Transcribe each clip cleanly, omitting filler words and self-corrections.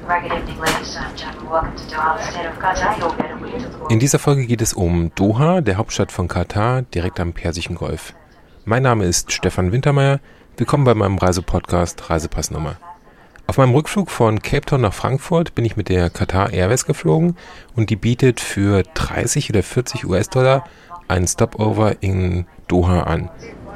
In dieser Folge geht es um Doha, der Hauptstadt von Katar, direkt am Persischen Golf. Mein Name ist Stefan Wintermeyer. Willkommen bei meinem Reisepodcast Reisepassnummer. Auf meinem Rückflug von Cape Town nach Frankfurt bin ich mit der Qatar Airways geflogen und die bietet für 30 oder 40 US-Dollar einen Stopover in Doha an.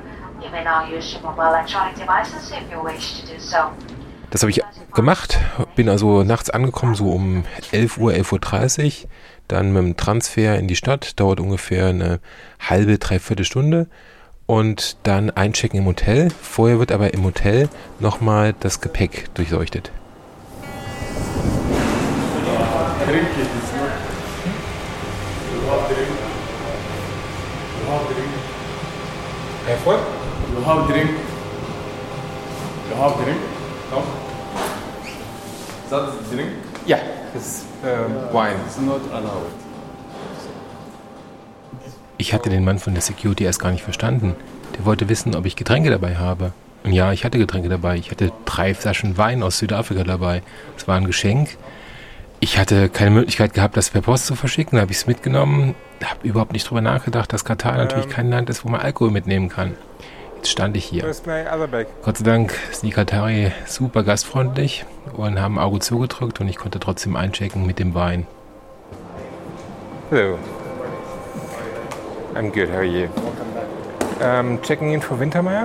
Das habe ich gemacht, bin also nachts angekommen, so um 11 Uhr, 11.30 Uhr, dann mit dem Transfer in die Stadt, dauert ungefähr eine halbe, dreiviertel Stunde und dann einchecken im Hotel. Vorher wird aber im Hotel nochmal das Gepäck durchleuchtet. Erfolg? You have drink. You have drink? No? Is that drink? Ja, das ist Wine. It's not allowed. Ich hatte den Mann von der Security erst gar nicht verstanden. Der wollte wissen, ob ich Getränke dabei habe. Und ja, ich hatte Getränke dabei. Ich hatte 3 Flaschen Wein aus Südafrika dabei. Es war ein Geschenk. Ich hatte keine Möglichkeit gehabt, das per Post zu verschicken. Da habe ich es mitgenommen. Habe überhaupt nicht drüber nachgedacht, dass Katar natürlich kein Land ist, wo man Alkohol mitnehmen kann. Jetzt stand ich hier. Gott sei Dank sind die Katari super gastfreundlich und haben ein Auge zugedrückt und ich konnte trotzdem einchecken mit dem Wein. Hello. I'm good, how are you? Checking in for Wintermeyer?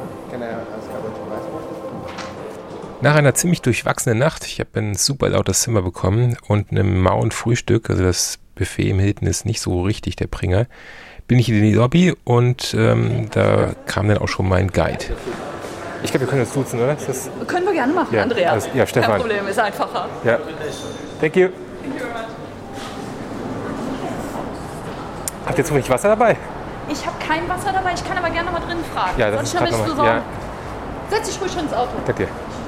Nach einer ziemlich durchwachsenen Nacht, ich habe ein super lautes Zimmer bekommen und einem mauen Frühstück, also das Buffet im Hilton ist nicht so richtig der Bringer, bin ich in die Lobby und da kam dann auch schon mein Guide. Ich glaube, wir können uns duzen, oder? Können wir gerne machen, ja, Andrea. Also, ja, Stefan. Kein Problem, ist einfacher. Ja. Thank you. Habt ihr zufällig Wasser dabei? Ich habe kein Wasser dabei, ich kann aber gerne mal drinnen fragen. Ja, das ist gerade nochmal. Ja. Setz dich ruhig ins Auto. Danke dir.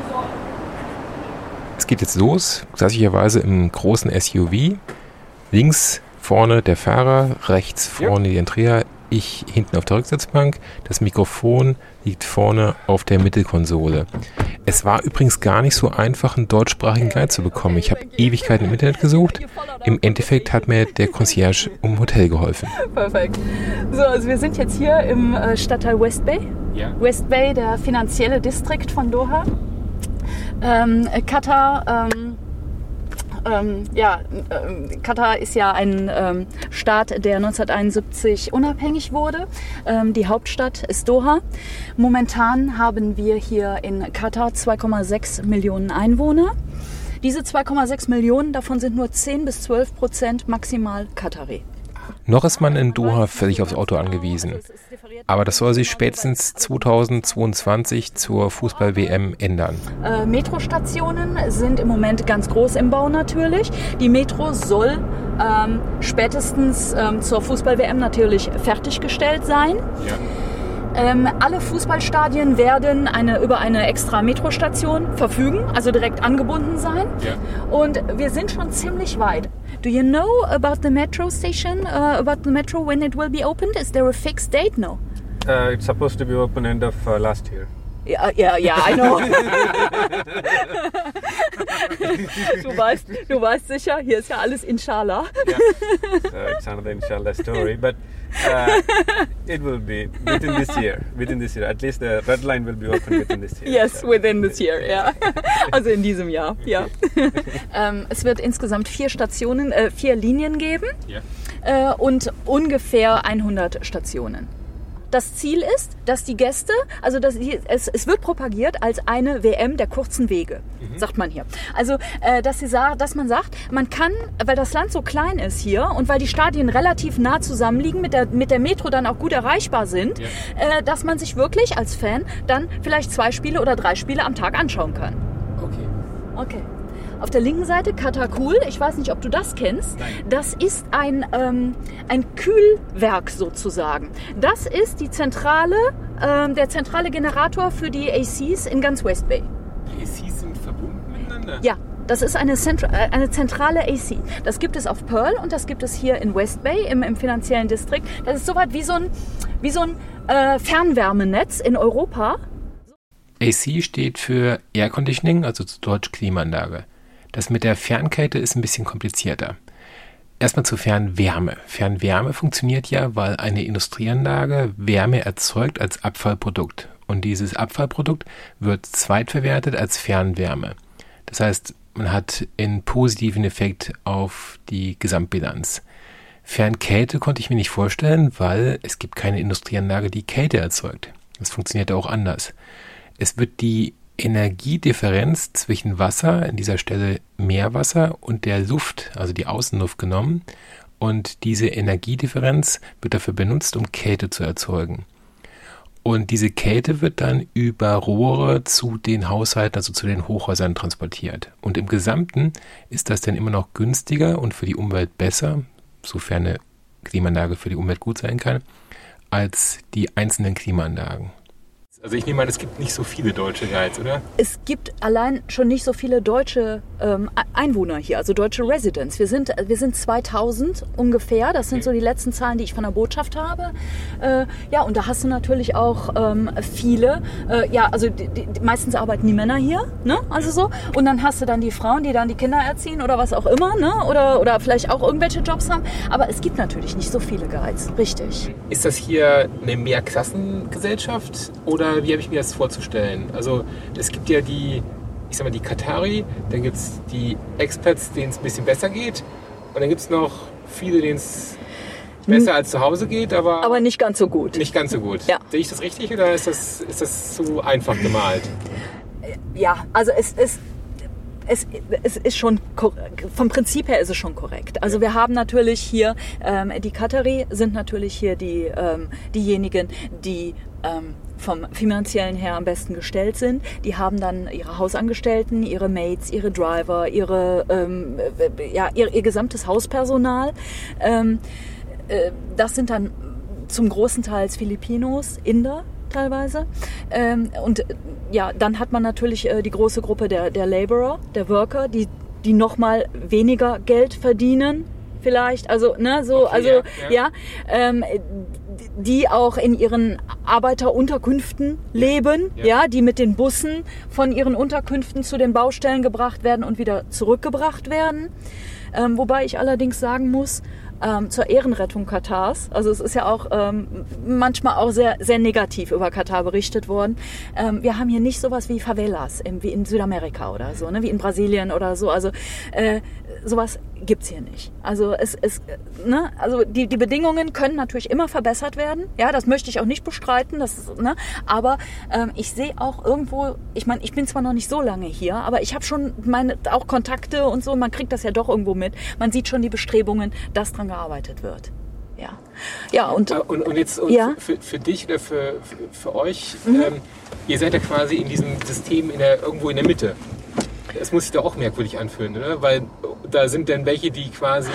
Es geht jetzt los, klassischerweise im großen SUV. Links vorne der Fahrer, rechts vorne die Andrea, ich hinten auf der Rücksitzbank. Das Mikrofon liegt vorne auf der Mittelkonsole. Es war übrigens gar nicht so einfach, einen deutschsprachigen Guide zu bekommen. Ich habe Ewigkeiten im Internet gesucht. Im Endeffekt hat mir der Concierge um Hotel geholfen. Perfekt. So, also wir sind jetzt hier im Stadtteil West Bay. Ja. West Bay, der finanzielle Distrikt von Doha. Katar... Katar ist ja ein Staat, der 1971 unabhängig wurde. Die Hauptstadt ist Doha. Momentan haben wir hier in Katar 2,6 Millionen Einwohner. Diese 2,6 Millionen, davon sind nur 10-12% maximal Katari. Noch ist man in Doha völlig aufs Auto angewiesen. Aber das soll sich spätestens 2022 zur Fußball-WM ändern. Metrostationen sind im Moment ganz groß im Bau natürlich. Die Metro soll spätestens zur Fußball-WM natürlich fertiggestellt sein. Ja. Alle Fußballstadien werden über eine extra Metrostation verfügen, also direkt angebunden sein. Ja. Und wir sind schon ziemlich weit. Do you know about the metro station, about the metro, when it will be opened? Is there a fixed date? No. It's supposed to be open end of last year. Yeah, I know. Du weißt sicher, hier ist ja alles Inshallah. Yeah. So it's another Inshallah story, but it will be within this year. At least the red line will be open within this year. Yes, within this year, ja. Also in diesem Jahr, ja. Es wird insgesamt 4 Linien geben und ungefähr 100 Stationen. Das Ziel ist, dass die Gäste, also es wird propagiert als eine WM der kurzen Wege, sagt man hier. Also, dass man sagt, man kann, weil das Land so klein ist hier und weil die Stadien relativ nah zusammenliegen, mit der Metro dann auch gut erreichbar sind, dass man sich wirklich als Fan dann vielleicht 2 Spiele oder 3 Spiele am Tag anschauen kann. Okay. Auf der linken Seite Qatar Cool, ich weiß nicht, ob du das kennst. Nein. Das ist ein Kühlwerk sozusagen. Das ist der zentrale Generator für die ACs in ganz West Bay. Die ACs sind verbunden miteinander? Ja, das ist eine zentrale AC. Das gibt es auf Pearl und das gibt es hier in West Bay im finanziellen Distrikt. Das ist soweit wie so ein Fernwärmenetz in Europa. AC steht für Air Conditioning, also zu Deutsch Klimaanlage. Das mit der Fernkälte ist ein bisschen komplizierter. Erstmal zur Fernwärme. Fernwärme funktioniert ja, weil eine Industrieanlage Wärme erzeugt als Abfallprodukt. Und dieses Abfallprodukt wird zweitverwertet als Fernwärme. Das heißt, man hat einen positiven Effekt auf die Gesamtbilanz. Fernkälte konnte ich mir nicht vorstellen, weil es gibt keine Industrieanlage, die Kälte erzeugt. Das funktioniert auch anders. Es wird die Energiedifferenz zwischen Wasser, in dieser Stelle Meerwasser, und der Luft, also die Außenluft, genommen. Und diese Energiedifferenz wird dafür benutzt, um Kälte zu erzeugen. Und diese Kälte wird dann über Rohre zu den Haushalten, also zu den Hochhäusern transportiert. Und im Gesamten ist das dann immer noch günstiger und für die Umwelt besser, sofern eine Klimaanlage für die Umwelt gut sein kann, als die einzelnen Klimaanlagen. Also ich nehme an, es gibt nicht so viele deutsche Guides, oder? Es gibt allein schon nicht so viele deutsche Einwohner hier, also deutsche Residents. Wir sind 2000 ungefähr, das sind so die letzten Zahlen, die ich von der Botschaft habe. Ja, und da hast du natürlich auch viele, also meistens arbeiten die Männer hier, ne? Also so. Und dann hast du dann die Frauen, die dann die Kinder erziehen oder was auch immer, ne? Oder vielleicht auch irgendwelche Jobs haben. Aber es gibt natürlich nicht so viele Guides, richtig. Ist das hier eine Mehrklassengesellschaft oder wie habe ich mir das vorzustellen? Also es gibt ja die Katari, dann gibt es die Expats, denen es ein bisschen besser geht, und dann gibt es noch viele, denen es besser als zu Hause geht, aber nicht ganz so gut. Nicht ganz so gut. Ja. Sehe ich das richtig oder ist das zu einfach gemalt? Ja, also es ist schon, vom Prinzip her ist es schon korrekt. Also wir haben natürlich hier, die Katari sind natürlich hier diejenigen, die vom finanziellen her am besten gestellt sind. Die haben dann ihre Hausangestellten, ihre Maids, ihre Driver, ihr gesamtes Hauspersonal. Das sind dann zum großen Teil Filipinos, Inder teilweise. Und ja, dann hat man natürlich die große Gruppe der Laborer, der Worker, die noch mal weniger Geld verdienen vielleicht, also die auch in ihren Arbeiterunterkünften leben, die mit den Bussen von ihren Unterkünften zu den Baustellen gebracht werden und wieder zurückgebracht werden. Wobei ich allerdings sagen muss, zur Ehrenrettung Katars, also es ist ja auch manchmal auch sehr, sehr negativ über Katar berichtet worden. Wir haben hier nicht sowas wie Favelas, wie in Südamerika oder so, ne, wie in Brasilien oder so. Also sowas gibt's hier nicht. Also also die Bedingungen können natürlich immer verbessert werden. Ja, das möchte ich auch nicht bestreiten. Aber ich sehe auch irgendwo, ich meine, ich bin zwar noch nicht so lange hier, aber ich habe schon auch Kontakte und so. Man kriegt das ja doch irgendwo mit. Man sieht schon die Bestrebungen, dass dran gearbeitet wird. Ja, und jetzt für dich oder für euch, ihr seid ja quasi in diesem System irgendwo in der Mitte. Das muss sich doch auch merkwürdig anfühlen, oder? Weil da sind dann welche, die quasi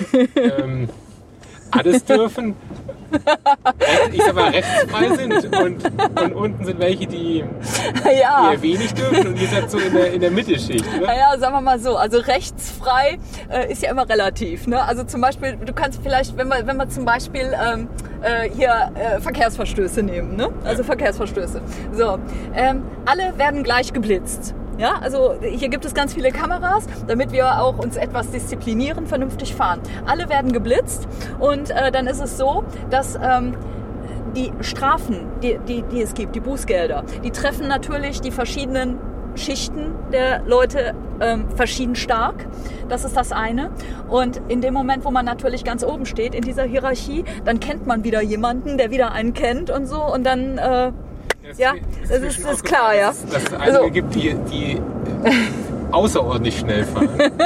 alles dürfen, ich sag mal rechtsfrei sind, und unten sind welche, die eher wenig dürfen, und ihr seid so in der Mittelschicht, oder? Ja, sagen wir mal so, also rechtsfrei ist ja immer relativ, ne? Also zum Beispiel, du kannst vielleicht, wenn wir zum Beispiel Verkehrsverstöße nehmen, ne? Also Verkehrsverstöße. So, alle werden gleich geblitzt. Ja, also hier gibt es ganz viele Kameras, damit wir auch uns etwas disziplinieren, vernünftig fahren. Alle werden geblitzt, und dann ist es so, dass die Strafen, die es gibt, die Bußgelder, die treffen natürlich die verschiedenen Schichten der Leute verschieden stark. Das ist das eine. Und in dem Moment, wo man natürlich ganz oben steht in dieser Hierarchie, dann kennt man wieder jemanden, der wieder einen kennt und so, und dann das ist klar, ja. Dass es einige gibt, die außerordentlich schnell fahren.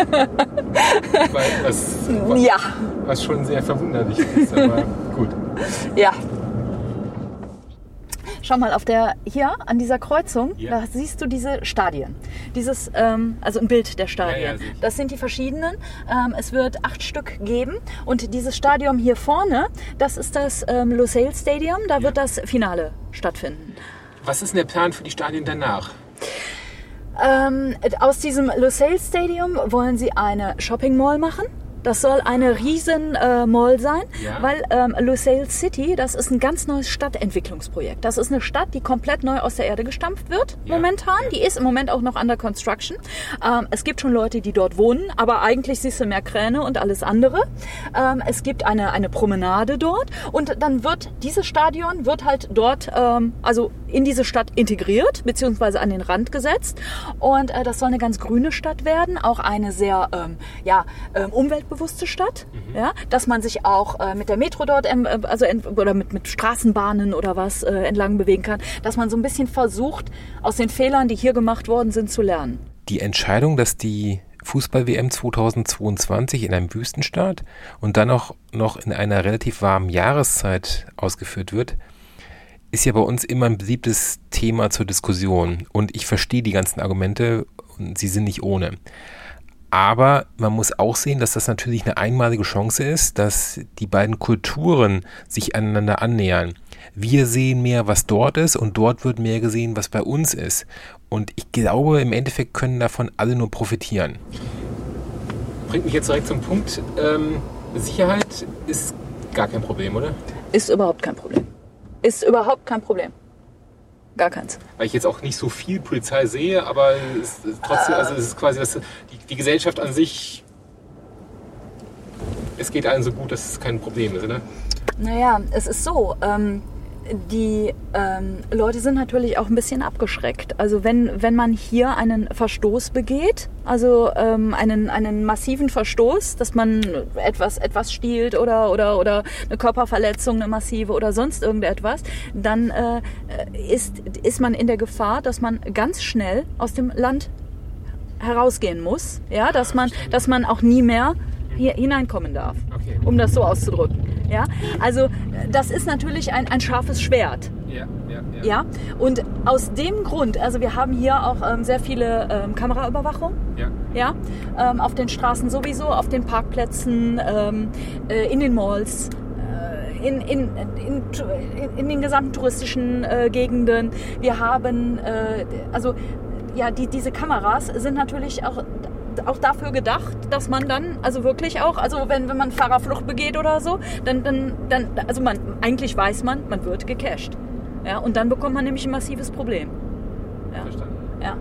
Was schon sehr verwunderlich ist, aber gut. Ja. Schau mal, hier an dieser Kreuzung, da siehst du diese Stadien. Dieses, also ein Bild der Stadien. Das sind die verschiedenen. Es wird 8 Stück geben. Und dieses Stadion hier vorne, das ist das Lusail Stadium. Da wird das Finale stattfinden. Was ist denn der Plan für die Stadien danach? Aus diesem Lusail Stadium wollen sie eine Shopping Mall machen. Das soll eine riesen Mall sein, Ja. weil Lusail City, das ist ein ganz neues Stadtentwicklungsprojekt. Das ist eine Stadt, die komplett neu aus der Erde gestampft wird momentan. Die ist im Moment auch noch under construction. Es gibt schon Leute, die dort wohnen, aber eigentlich siehst du mehr Kräne und alles andere. Es gibt eine Promenade dort und dann wird dieses Stadion wird halt dort also in diese Stadt integriert, beziehungsweise an den Rand gesetzt. Und das soll eine ganz grüne Stadt werden, auch eine sehr umweltbewusste Stadt, ja, dass man sich auch mit der Metro dort, oder mit Straßenbahnen oder was entlang bewegen kann, dass man so ein bisschen versucht, aus den Fehlern, die hier gemacht worden sind, zu lernen. Die Entscheidung, dass die Fußball-WM 2022 in einem Wüstenstaat und dann auch noch in einer relativ warmen Jahreszeit ausgeführt wird, ist ja bei uns immer ein beliebtes Thema zur Diskussion. Und ich verstehe die ganzen Argumente und sie sind nicht ohne. Aber man muss auch sehen, dass das natürlich eine einmalige Chance ist, dass die beiden Kulturen sich aneinander annähern. Wir sehen mehr, was dort ist und dort wird mehr gesehen, was bei uns ist. Und ich glaube, im Endeffekt können davon alle nur profitieren. Bringt mich jetzt direkt zum Punkt. Sicherheit ist gar kein Problem, oder? Ist überhaupt kein Problem. Ist überhaupt kein Problem. Gar keins. Weil ich jetzt auch nicht so viel Polizei sehe, aber es ist trotzdem, also es ist quasi die Gesellschaft an sich, es geht allen so gut, dass es kein Problem ist, oder? Naja, es ist so, die Leute sind natürlich auch ein bisschen abgeschreckt. Also wenn man hier einen Verstoß begeht, also einen massiven Verstoß, dass man etwas stiehlt oder eine Körperverletzung, eine massive oder sonst irgendetwas, dann ist man in der Gefahr, dass man ganz schnell aus dem Land herausgehen muss, ja, dass man auch nie mehr hier hineinkommen darf, Okay. um das so auszudrücken. Ja? Also das ist natürlich ein scharfes Schwert. Ja? Und aus dem Grund, also wir haben hier auch sehr viele Kameraüberwachung. Ja? Auf den Straßen sowieso, auf den Parkplätzen, in den Malls, in den gesamten touristischen Gegenden. Wir haben, diese Kameras sind natürlich auch dafür gedacht, dass man dann, also wirklich auch, also wenn man Fahrerflucht begeht oder so, dann also eigentlich weiß man wird gecached. Ja, und dann bekommt man nämlich ein massives Problem. Ja. Verstanden. Ja.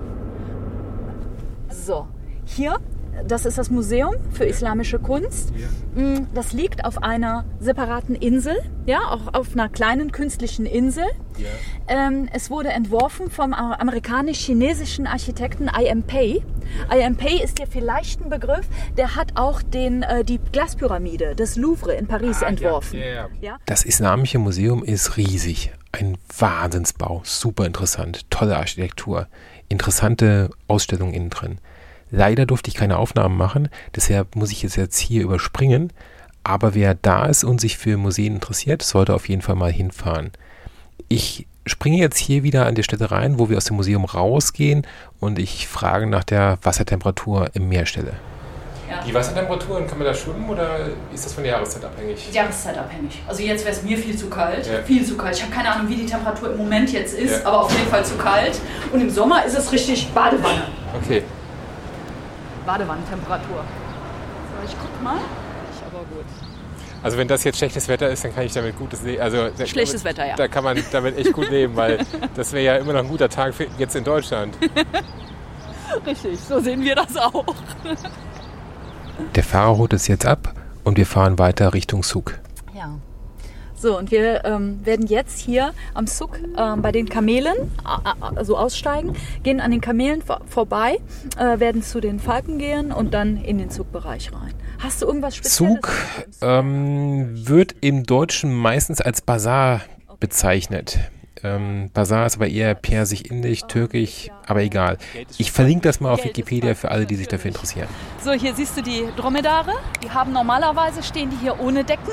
So, hier, das ist das Museum für islamische Kunst. Ja. Das liegt auf einer separaten Insel, ja, auch auf einer kleinen künstlichen Insel. Ja. Es wurde entworfen vom amerikanisch-chinesischen Architekten I.M. Pei. I.M. Pei ist dir vielleicht ein Begriff, der hat auch die Glaspyramide des Louvre in Paris entworfen. Ja. Das Islamische Museum ist riesig. Ein Wahnsinnsbau, super interessant, tolle Architektur, interessante Ausstellungen innen drin. Leider durfte ich keine Aufnahmen machen, deshalb muss ich es jetzt hier überspringen. Aber wer da ist und sich für Museen interessiert, sollte auf jeden Fall mal hinfahren. Ich springe jetzt hier wieder an der Stelle rein, wo wir aus dem Museum rausgehen und ich frage nach der Wassertemperatur im Meerstelle. Ja. Die Wassertemperaturen, kann man da schwimmen oder ist das von der Jahreszeit abhängig? Jahreszeitabhängig. Also jetzt wäre es mir viel zu kalt. Ja. Viel zu kalt. Ich habe keine Ahnung, wie die Temperatur im Moment jetzt ist, Ja. aber auf jeden Fall zu kalt. Und im Sommer ist es richtig Badewanne. Okay. Badewannentemperatur. So, ich guck mal. Aber gut. Also wenn das jetzt schlechtes Wetter ist, dann kann ich damit gutes leben. Also Schlechtes Wetter, ja. Da kann man damit echt gut leben, weil das wäre ja immer noch ein guter Tag für jetzt in Deutschland. Richtig, so sehen wir das auch. Der Fahrer holt es jetzt ab und wir fahren weiter Richtung Souk. Ja. So, und wir werden jetzt hier am Souk bei den Kamelen also aussteigen, gehen an den Kamelen vorbei, werden zu den Falken gehen und dann in den Souk-Bereich rein. Hast du irgendwas Spezielles? Souk wird im Deutschen meistens als Bazar bezeichnet. Bazar ist aber eher persisch-indisch, türkisch, aber egal. Ich verlinke das mal auf Wikipedia für alle, die sich dafür interessieren. So, hier siehst du die Dromedare. Die haben normalerweise, stehen die hier ohne Decken.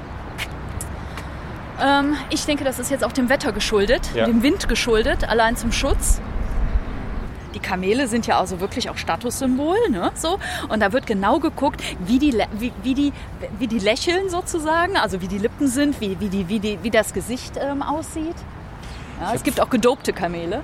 Ich denke, das ist jetzt auch dem Wetter geschuldet, dem Wind geschuldet, allein zum Schutz. Die Kamele sind ja also wirklich auch Statussymbol, ne? So. Und da wird genau geguckt, wie die lächeln sozusagen, also wie die Lippen sind, wie das Gesicht aussieht. Ja, es gibt auch gedopte Kamele,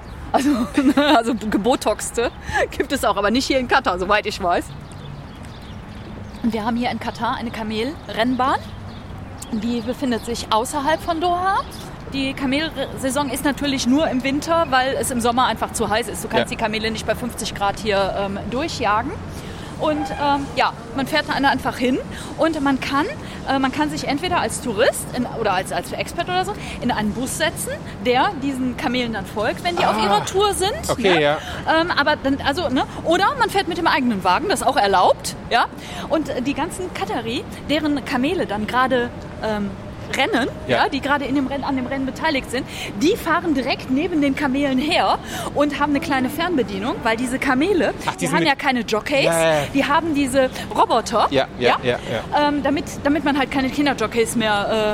also gebotoxte gibt es auch, aber nicht hier in Katar, soweit ich weiß. Und wir haben hier in Katar eine Kamelrennbahn. Die befindet sich außerhalb von Doha. Die Kamelsaison ist natürlich nur im Winter, weil es im Sommer einfach zu heiß ist. Du kannst die Kamele nicht bei 50 Grad hier durchjagen. Und man fährt dann einfach hin und man kann sich entweder als Tourist oder als Expert oder so in einen Bus setzen, der diesen Kamelen dann folgt, wenn die auf ihrer Tour sind. Okay, ne? ja. Aber dann, oder man fährt mit dem eigenen Wagen, das ist auch erlaubt. Ja? Und die ganzen Katari, deren Kamele dann gerade rennen, die gerade an dem Rennen beteiligt sind, die fahren direkt neben den Kamelen her und haben eine kleine Fernbedienung, weil diese Kamele, die haben ja keine Jockeys, die haben diese Roboter, damit man halt keine Kinderjockeys mehr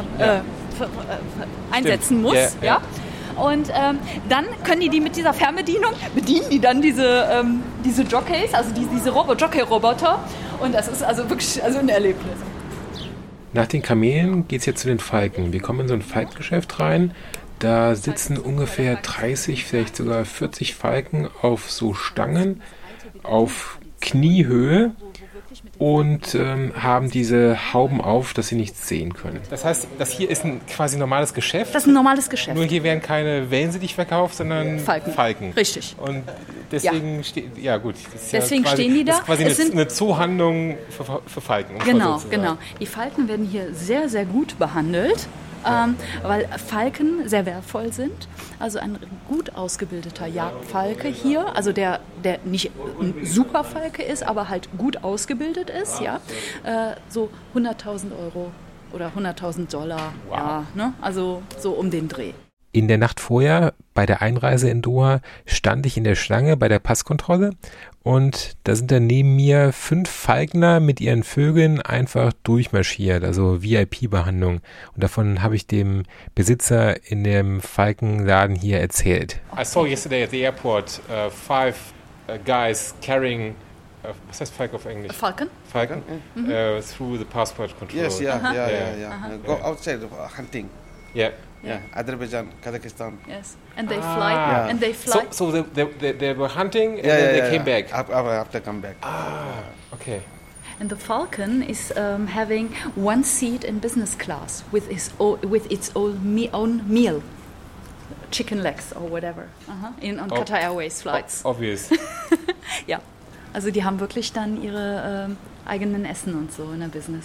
einsetzen muss. Ja. Und dann können die mit dieser Fernbedienung, bedienen die dann diese Jockeys, also diese Jockey-Roboter, und das ist also wirklich ein Erlebnis. Nach den Kamelen geht es jetzt zu den Falken. Wir kommen in so ein Falkengeschäft rein. Da sitzen ungefähr 30, vielleicht sogar 40 Falken auf so Stangen auf Kniehöhe und haben diese Hauben auf, dass sie nichts sehen können. Das heißt, das hier ist ein quasi normales Geschäft? Das ist ein normales Geschäft. Nur hier werden keine Wellensittich verkauft, sondern Falken. Richtig. Und deswegen stehen die da. Stehen die da. Das ist quasi eine Zoohandlung für Falken. Genau. Die Falken werden hier sehr, sehr gut behandelt. Weil Falken sehr wertvoll sind. Also ein gut ausgebildeter Jagdfalke hier, also der nicht ein Superfalke ist, aber halt gut ausgebildet ist, so 100.000 Euro oder 100.000 Dollar, also so um den Dreh. In der Nacht vorher, bei der Einreise in Doha, stand ich in der Schlange bei der Passkontrolle und da sind dann neben mir 5 Falkner mit ihren Vögeln einfach durchmarschiert, also VIP-Behandlung. Und davon habe ich dem Besitzer in dem Falkenladen hier erzählt. I saw yesterday at the airport 5 guys carrying, was heißt Falke auf Englisch? Falcon. Through the passport control. Yes, Go outside hunting. Yeah. Yeah, Azerbaijan, Kazakhstan. Yes, and they fly. And they fly. So they were hunting and then they came back. After come back. Okay. And the Falcon is having one seat in business class with its own meal, chicken legs or whatever, on Qatar Airways flights. Obvious. Ja, also die haben wirklich dann ihre eigenen Essen und so in der Business.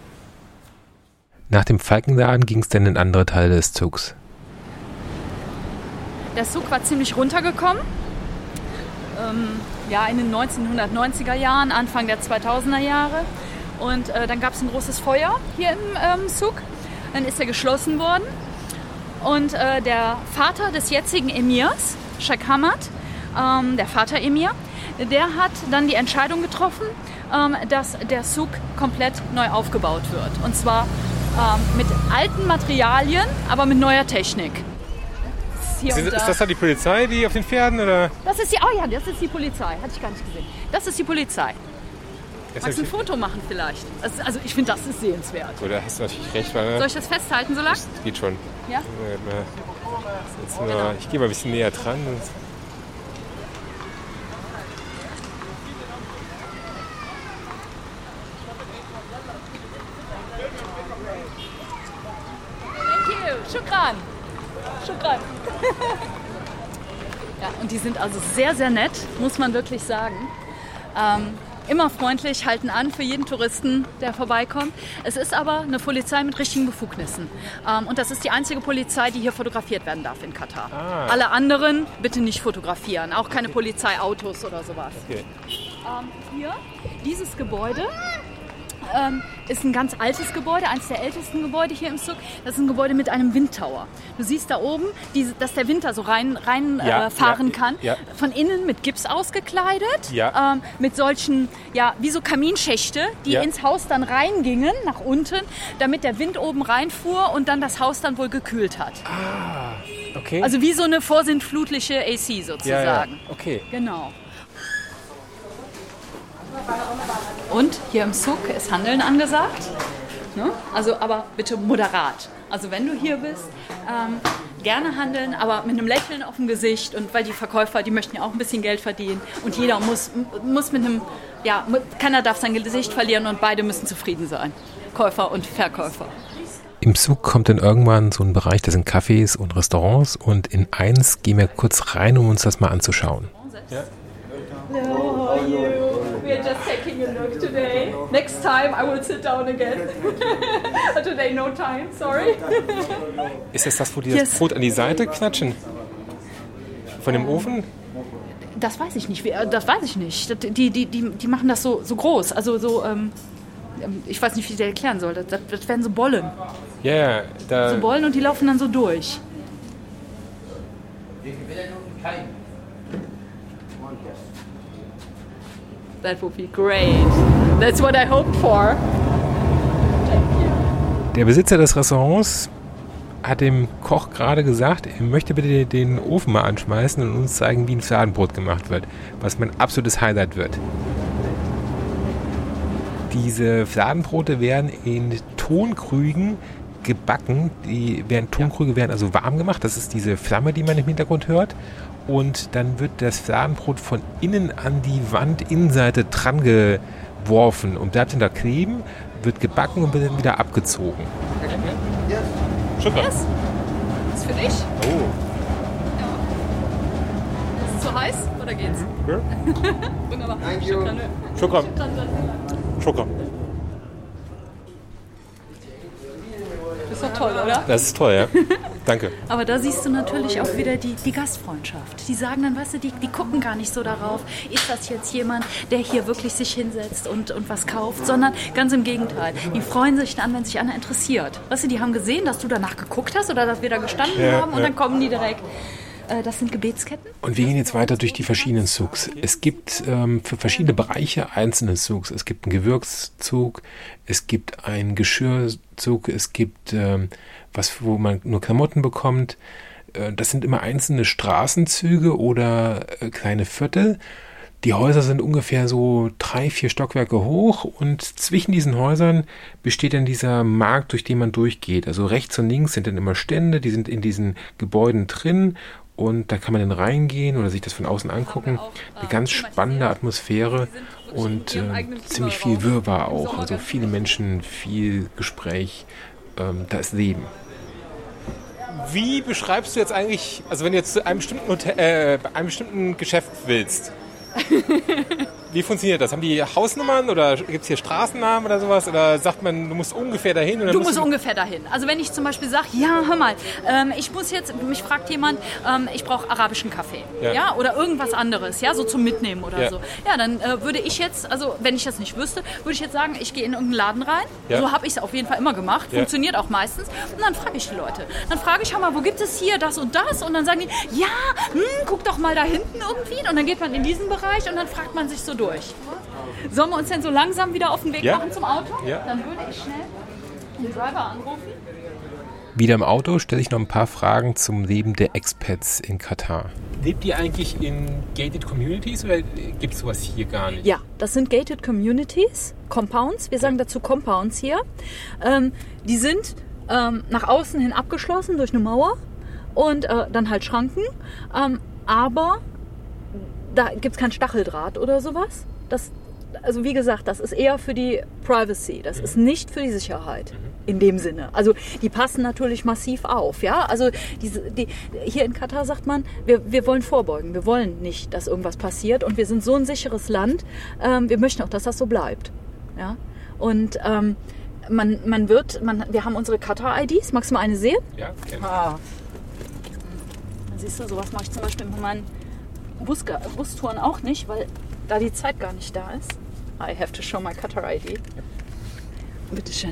Nach dem Falkenladen ging es dann in andere Teile des Zugs. Der Zug war ziemlich runtergekommen. In den 1990er Jahren, Anfang der 2000er Jahre. Und dann gab es ein großes Feuer hier im Zug. Dann ist er geschlossen worden. Und der Vater des jetzigen Emirs, Sheikh Hamad, der Vater Emir, der hat dann die Entscheidung getroffen, dass der Zug komplett neu aufgebaut wird. Und zwar mit alten Materialien, aber mit neuer Technik. Ist das da die Polizei, die auf den Pferden, oder? Das ist die Polizei. Hatte ich gar nicht gesehen. Das ist die Polizei. Magst du ein Foto machen vielleicht? Also ich finde, das ist sehenswert. Oder hast du natürlich recht. Soll ich das festhalten so lang? Das geht schon. Ja? Genau. Ich gehe mal ein bisschen näher dran. Shukran. Ja, und die sind also sehr, sehr nett, muss man wirklich sagen. Immer freundlich, halten an für jeden Touristen, der vorbeikommt. Es ist aber eine Polizei mit richtigen Befugnissen. Und das ist die einzige Polizei, die hier fotografiert werden darf in Katar. Alle anderen bitte nicht fotografieren, auch keine Polizeiautos oder sowas. Okay. Hier, dieses Gebäude ist ein ganz altes Gebäude, eines der ältesten Gebäude hier im Zug. Das ist ein Gebäude mit einem Windtower. Du siehst da oben, dass der Wind da so fahren kann. Ja. Von innen mit Gips ausgekleidet, mit solchen, wie so Kaminschächte, die ins Haus dann reingingen, nach unten, damit der Wind oben reinfuhr und dann das Haus dann wohl gekühlt hat. Okay. Also wie so eine vorsintflutliche AC sozusagen. Ja. Okay. Genau. Und hier im Zug ist Handeln angesagt, ne? Also aber bitte moderat. Also wenn du hier bist, gerne handeln, aber mit einem Lächeln auf dem Gesicht und weil die Verkäufer, die möchten ja auch ein bisschen Geld verdienen und jeder muss mit einem, ja, keiner darf sein Gesicht verlieren und beide müssen zufrieden sein, Käufer und Verkäufer. Im Zug kommt dann irgendwann so ein Bereich, das sind Cafés und Restaurants und in eins gehen wir kurz rein, um uns das mal anzuschauen. Ja. Hello, how are you? We are just taking a look today. Next time I will sit down again. Today no time, sorry. Ist das, wo die das Brot an die Seite klatschen? Von dem Ofen? Das weiß ich nicht. Das weiß ich nicht. Die machen das so groß. Also so, ich weiß nicht, wie ich das erklären soll. Das werden so Bollen. Ja, yeah, so Bollen und die laufen dann so durch. That would be great. That's what I hoped for. Der Besitzer des Restaurants hat dem Koch gerade gesagt, er möchte bitte den Ofen mal anschmeißen und uns zeigen, wie ein Fladenbrot gemacht wird, was mein absolutes Highlight wird. Diese Fladenbrote werden in Tonkrügen gebacken. Tonkrüge werden also warm gemacht. Das ist diese Flamme, die man im Hintergrund hört. Und dann wird das Fladenbrot von innen an die Wandinnenseite dran geworfen und bleibt dann da kleben, wird gebacken und wird dann wieder abgezogen. Schukran. Yes. Ist für dich? Oh. Ja. Ist es zu heiß oder geht's? Ja. Wunderbar. Schukran. Schukran. Das ist doch toll, oder? Das ist toll, ja. Danke. Aber da siehst du natürlich auch wieder die Gastfreundschaft. Die sagen dann, weißt du, die gucken gar nicht so darauf, ist das jetzt jemand, der hier wirklich sich hinsetzt und was kauft, sondern ganz im Gegenteil. Die freuen sich dann, wenn sich einer interessiert. Weißt du, die haben gesehen, dass du danach geguckt hast oder dass wir da gestanden haben und dann kommen die direkt. Das sind Gebetsketten. Und wir gehen jetzt weiter durch die verschiedenen Zugs. Es gibt für verschiedene Bereiche einzelne Zugs. Es gibt einen Gewürzzug, es gibt einen Geschirrzug, es gibt wo man nur Klamotten bekommt. Das sind immer einzelne Straßenzüge oder kleine Viertel. Die Häuser sind ungefähr so 3-4 Stockwerke hoch und zwischen diesen Häusern besteht dann dieser Markt, durch den man durchgeht. Also rechts und links sind dann immer Stände, die sind in diesen Gebäuden drin. Und da kann man dann reingehen oder sich das von außen angucken. Eine ganz spannende Atmosphäre und ziemlich viel Wirrwarr auch. Also viele Menschen, viel Gespräch, da ist Leben. Wie beschreibst du jetzt eigentlich, also wenn du jetzt zu einem bestimmten Geschäft willst, wie funktioniert das? Haben die Hausnummern oder gibt es hier Straßennamen oder sowas? Oder sagt man, du musst ungefähr dahin? Oder du musst ungefähr dahin. Also wenn ich zum Beispiel sage, ja, hör mal, mich fragt jemand, ich brauche arabischen Kaffee. Ja? Oder irgendwas anderes, ja, so zum Mitnehmen oder so. Ja, dann würde ich jetzt, also wenn ich das nicht wüsste, würde ich jetzt sagen, ich gehe in irgendeinen Laden rein. Ja. So habe ich es auf jeden Fall immer gemacht. Funktioniert auch meistens. Und dann frage ich die Leute. Dann frage ich, hör mal, wo gibt es hier das und das? Und dann sagen die, ja, guck doch mal da hinten irgendwie. Und dann geht man in diesen Bereich und dann fragt man sich so durch. Sollen wir uns denn so langsam wieder auf den Weg machen zum Auto? Ja. Dann würde ich schnell den Driver anrufen. Wieder im Auto stelle ich noch ein paar Fragen zum Leben der Expats in Katar. Lebt ihr eigentlich in gated communities oder gibt es sowas hier gar nicht? Ja, das sind gated communities, Compounds. Wir sagen dazu Compounds hier. Die sind nach außen hin abgeschlossen durch eine Mauer und dann halt Schranken. Aber da gibt es kein Stacheldraht oder sowas. Also wie gesagt, das ist eher für die Privacy. Das ist nicht für die Sicherheit in dem Sinne. Also die passen natürlich massiv auf. Ja? Also hier in Katar sagt man, wir wollen vorbeugen. Wir wollen nicht, dass irgendwas passiert. Und wir sind so ein sicheres Land. Wir möchten auch, dass das so bleibt. Ja? Und wir haben unsere Katar-IDs. Magst du mal eine sehen? Ja, gerne. Siehst du, sowas mache ich zum Beispiel mit meinen Bustouren auch nicht, weil da die Zeit gar nicht da ist. I have to show my Qatar-ID. Bitteschön.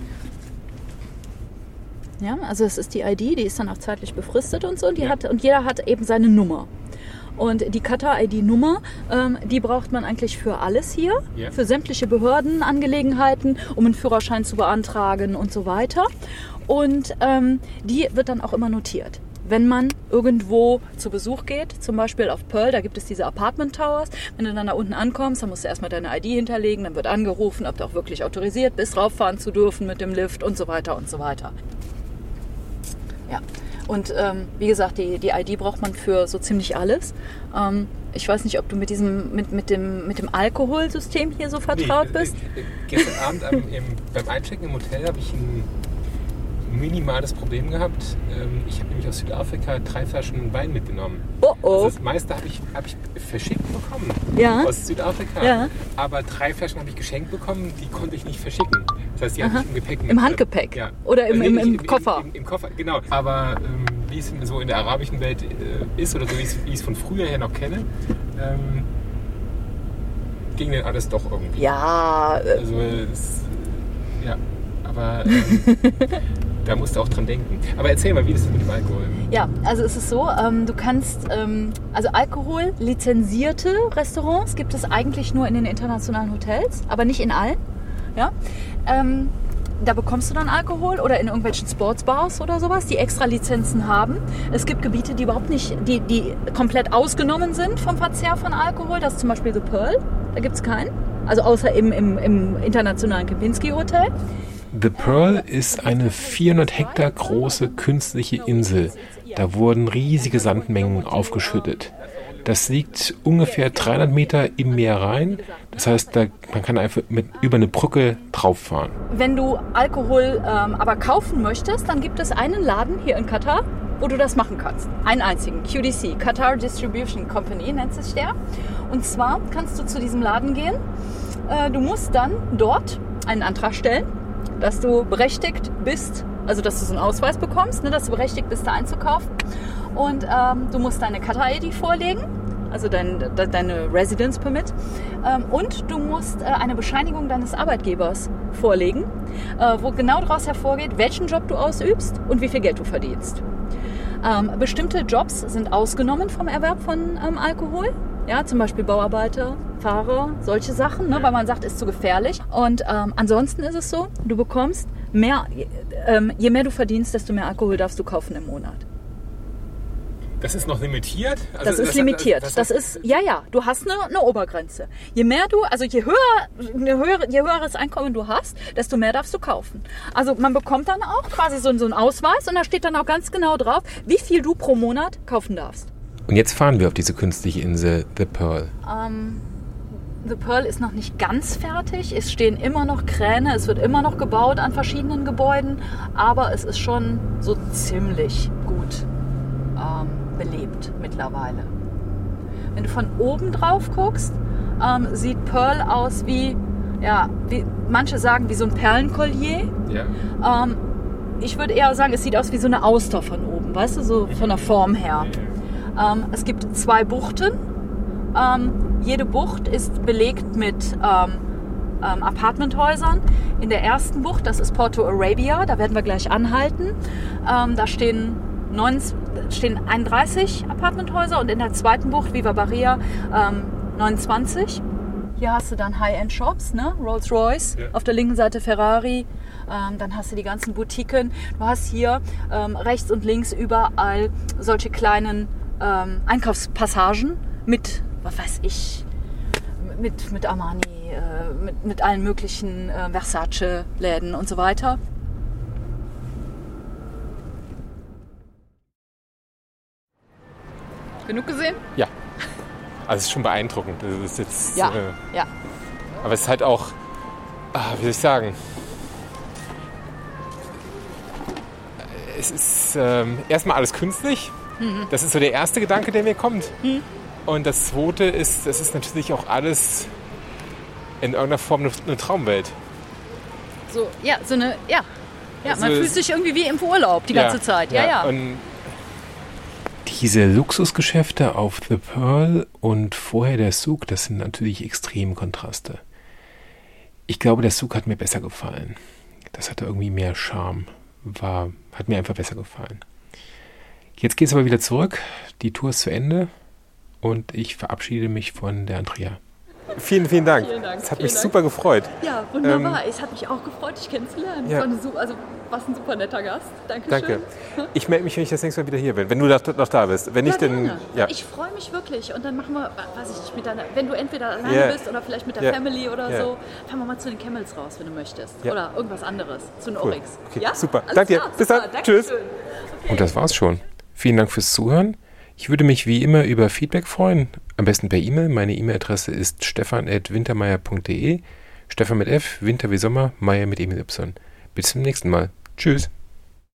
Ja, also es ist die ID, die ist dann auch zeitlich befristet und so. Und jeder hat eben seine Nummer. Und die Qatar-ID-Nummer, die braucht man eigentlich für alles hier, für sämtliche Behördenangelegenheiten, um einen Führerschein zu beantragen und so weiter. Und die wird dann auch immer notiert. Wenn man irgendwo zu Besuch geht, zum Beispiel auf Pearl, da gibt es diese Apartment Towers. Wenn du dann da unten ankommst, dann musst du erstmal deine ID hinterlegen, dann wird angerufen, ob du auch wirklich autorisiert bist, rauffahren zu dürfen mit dem Lift und so weiter und so weiter. Ja, Und wie gesagt, die ID braucht man für so ziemlich alles. Ich weiß nicht, ob du mit dem Alkoholsystem hier so vertraut bist. Gestern Abend beim Einchecken im Hotel habe ich ein minimales Problem gehabt. Ich habe nämlich aus Südafrika 3 Flaschen Wein mitgenommen. Also das meiste habe ich verschickt bekommen aus Südafrika. Ja. Aber 3 Flaschen habe ich geschenkt bekommen, die konnte ich nicht verschicken. Das heißt, die hatte ich im Gepäck mit. Im Handgepäck? Ja. Oder im Koffer? Im Koffer, genau. Aber wie es so in der arabischen Welt ist oder so, wie ich es von früher her noch kenne, ging dann alles doch irgendwie. Ja. Also, aber da musst du auch dran denken. Aber erzähl mal, wie ist das mit dem Alkohol? Ja, also es ist so, du kannst, also Alkohol, lizenzierte Restaurants gibt es eigentlich nur in den internationalen Hotels, aber nicht in allen. Ja? Da bekommst du dann Alkohol oder in irgendwelchen Sportsbars oder sowas, die extra Lizenzen haben. Es gibt Gebiete, die überhaupt nicht, die komplett ausgenommen sind vom Verzehr von Alkohol. Das ist zum Beispiel The Pearl, da gibt es keinen. Also außer im internationalen Kempinski Hotel. The Pearl ist eine 400 Hektar große künstliche Insel. Da wurden riesige Sandmengen aufgeschüttet. Das liegt ungefähr 300 Meter im Meer rein. Das heißt, man kann einfach über eine Brücke drauf fahren. Wenn du Alkohol aber kaufen möchtest, dann gibt es einen Laden hier in Katar, wo du das machen kannst. Einen einzigen, QDC, Qatar Distribution Company nennt sich der. Und zwar kannst du zu diesem Laden gehen. Du musst dann dort einen Antrag stellen, dass du berechtigt bist, also dass du so einen Ausweis bekommst, ne, dass du berechtigt bist, da einzukaufen. Und du musst deine Qatar-ID vorlegen, also deine Residence Permit. Und du musst eine Bescheinigung deines Arbeitgebers vorlegen, wo genau daraus hervorgeht, welchen Job du ausübst und wie viel Geld du verdienst. Bestimmte Jobs sind ausgenommen vom Erwerb von Alkohol. Ja, zum Beispiel Bauarbeiter, Fahrer, solche Sachen, ne, weil man sagt, ist zu gefährlich. Und ansonsten ist es so, du bekommst mehr, je mehr du verdienst, desto mehr Alkohol darfst du kaufen im Monat. Das ist noch limitiert? Also das ist limitiert. Du hast eine Obergrenze. Je mehr du, also je höheres Einkommen du hast, desto mehr darfst du kaufen. Also man bekommt dann auch quasi so einen Ausweis und da steht dann auch ganz genau drauf, wie viel du pro Monat kaufen darfst. Und jetzt fahren wir auf diese künstliche Insel, The Pearl. The Pearl ist noch nicht ganz fertig. Es stehen immer noch Kräne, es wird immer noch gebaut an verschiedenen Gebäuden, aber es ist schon so ziemlich gut belebt mittlerweile. Wenn du von oben drauf guckst, sieht Pearl aus wie manche sagen, wie so ein Perlenkollier. Ja. Ich würde eher sagen, es sieht aus wie so eine Auster von oben, weißt du, so von der Form her. Es gibt 2 Buchten. Jede Bucht ist belegt mit Apartmenthäusern. In der ersten Bucht, das ist Porto Arabia, da werden wir gleich anhalten. Da stehen 31 Apartmenthäuser und in der zweiten Bucht, Viva Bahia, 29. Hier hast du dann High-End-Shops, ne? Rolls-Royce, auf der linken Seite Ferrari. Dann hast du die ganzen Boutiquen. Du hast hier rechts und links überall solche kleinen Einkaufspassagen mit, was weiß ich, mit Armani, mit allen möglichen Versace-Läden und so weiter. Genug gesehen? Ja. Also es ist schon beeindruckend. Das ist jetzt, ja. Aber es ist halt auch, wie soll ich sagen, es ist erstmal alles künstlich. Mhm. Das ist so der erste Gedanke, der mir kommt. Mhm. Und das zweite ist, das ist natürlich auch alles in irgendeiner Form eine Traumwelt. Man fühlt sich irgendwie wie im Urlaub die ganze Zeit. Ja. Und diese Luxusgeschäfte auf The Pearl und vorher der Souk, das sind natürlich extreme Kontraste. Ich glaube, der Souk hat mir besser gefallen. Das hatte irgendwie mehr Charme. Hat mir einfach besser gefallen. Jetzt geht es aber wieder zurück. Die Tour ist zu Ende und ich verabschiede mich von der Andrea. Vielen, vielen Dank. Vielen Dank. Es hat Vielen mich Dank. super gefreut. Ja, wunderbar. Es hat mich auch gefreut, dich kennenzulernen. Ja. Was ein super netter Gast. Dankeschön. Danke. Ich melde mich, wenn ich das nächste Mal wieder hier bin. Wenn du noch da bist. Wenn nicht, dann... Gerne. Ja. Ich freue mich wirklich. Und dann machen wir, weiß ich nicht, wenn du entweder alleine bist oder vielleicht mit der Family oder so, fahren wir mal zu den Camels raus, wenn du möchtest. Ja. Oder irgendwas anderes. Zu den Cool. Oryx. Okay, Ja? super. Alles Danke dir. klar, Bis super. dann. Tschüss. Dankeschön. Okay. Und das war's schon. Vielen Dank fürs Zuhören. Ich würde mich wie immer über Feedback freuen. Am besten per E-Mail. Meine E-Mail-Adresse ist stefan@wintermeyer.de. Stefan mit F, Winter wie Sommer, Meyer mit E mit Y. Bis zum nächsten Mal. Tschüss.